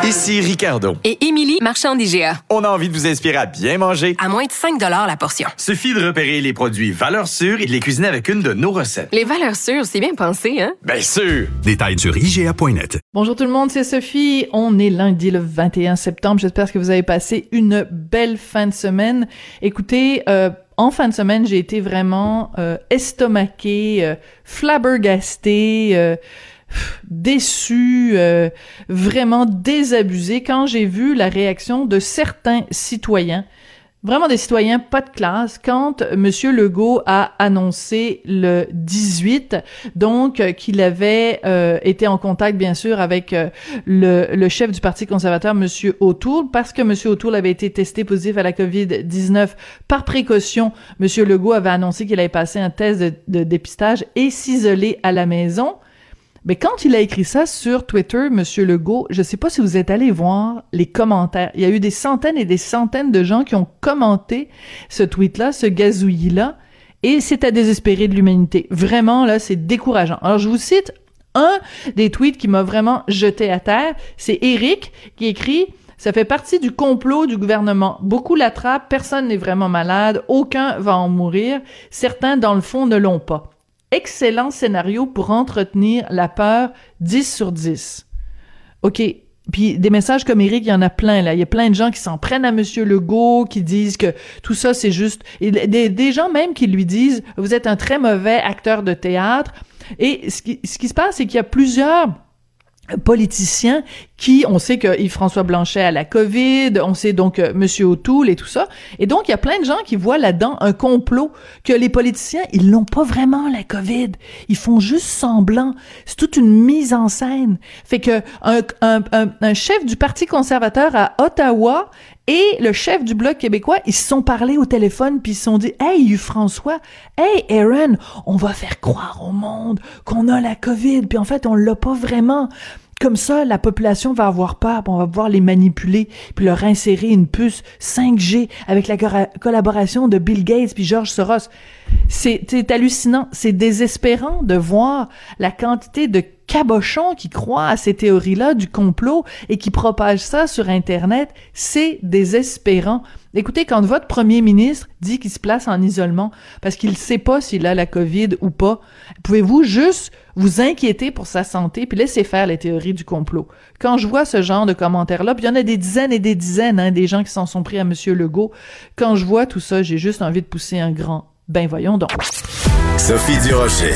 Ici Ricardo. Et Émilie, marchand d'IGA. On a envie de vous inspirer à bien manger. À moins de 5 $ la portion. Suffit de repérer les produits valeurs sûres et de les cuisiner avec une de nos recettes. Les valeurs sûres, c'est bien pensé, hein? Bien sûr! Détails sur IGA.net. Bonjour tout le monde, c'est Sophie. On est lundi le 21 septembre. J'espère que vous avez passé une belle fin de semaine. Écoutez, en fin de semaine, j'ai été vraiment estomaquée, flabbergastée, déçue, vraiment désabusée quand j'ai vu la réaction de certains citoyens, vraiment des citoyens pas de classe, quand Monsieur Legault a annoncé le 18, donc qu'il avait été en contact bien sûr avec le chef du Parti conservateur, Monsieur O'Toole, parce que Monsieur O'Toole avait été testé positif à la COVID-19. Par précaution, Monsieur Legault avait annoncé qu'il avait passé un test de dépistage et s'isoler à la maison. Mais quand il a écrit ça sur Twitter, Monsieur Legault, je sais pas si vous êtes allé voir les commentaires. Il y a eu des centaines et des centaines de gens qui ont commenté ce tweet-là, ce gazouillis-là, et c'est à désespérer de l'humanité. Vraiment, là, c'est décourageant. Alors, je vous cite un des tweets qui m'a vraiment jeté à terre. C'est Eric qui écrit « Ça fait partie du complot du gouvernement. Beaucoup l'attrapent, personne n'est vraiment malade, aucun va en mourir. Certains, dans le fond, ne l'ont pas. » Excellent scénario pour entretenir la peur, 10 sur 10. OK. Puis des messages comme Eric, il y en a plein, là. Il y a plein de gens qui s'en prennent à Monsieur Legault, qui disent que tout ça, c'est juste... Et des gens même qui lui disent « Vous êtes un très mauvais acteur de théâtre. » Et ce qui se passe, c'est qu'il y a plusieurs politiciens qui, on sait que Yves-François Blanchet a la COVID, on sait donc Monsieur O'Toole et tout ça, et donc il y a plein de gens qui voient là-dedans un complot, que les politiciens, ils l'ont pas vraiment la COVID, ils font juste semblant, c'est toute une mise en scène, fait que un chef du Parti conservateur à Ottawa et le chef du Bloc québécois, ils se sont parlé au téléphone puis ils se sont dit « Hey Yves-François, hey Aaron, on va faire croire au monde qu'on a la COVID, puis en fait on l'a pas vraiment. » Comme ça, la population va avoir peur, puis on va pouvoir les manipuler, puis leur insérer une puce 5G avec la collaboration de Bill Gates puis George Soros. C'est hallucinant, c'est désespérant de voir la quantité de cabochons qui croient à ces théories-là du complot et qui propagent ça sur Internet. C'est désespérant. Écoutez, quand votre premier ministre dit qu'il se place en isolement parce qu'il ne sait pas s'il a la COVID ou pas, pouvez-vous juste vous inquiéter pour sa santé puis laisser faire les théories du complot? Quand je vois ce genre de commentaires-là, puis il y en a des dizaines et des dizaines, des gens qui s'en sont pris à Monsieur Legault, quand je vois tout ça, j'ai juste envie de pousser un grand « ben voyons donc ». Sophie Durocher.